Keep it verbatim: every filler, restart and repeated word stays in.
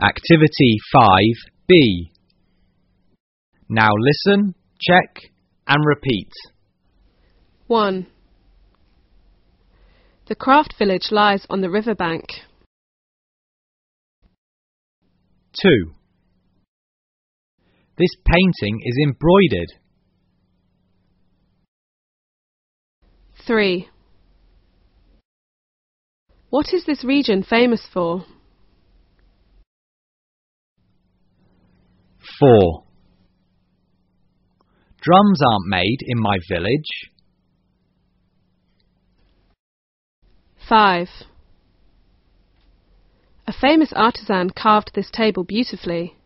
Activity five B. Now listen, check and repeat. one. The craft village lies on the riverbank. two. This painting is embroidered. three. What is this region famous for? four. Drums aren't made in my village. five. A famous artisan carved this table beautifully.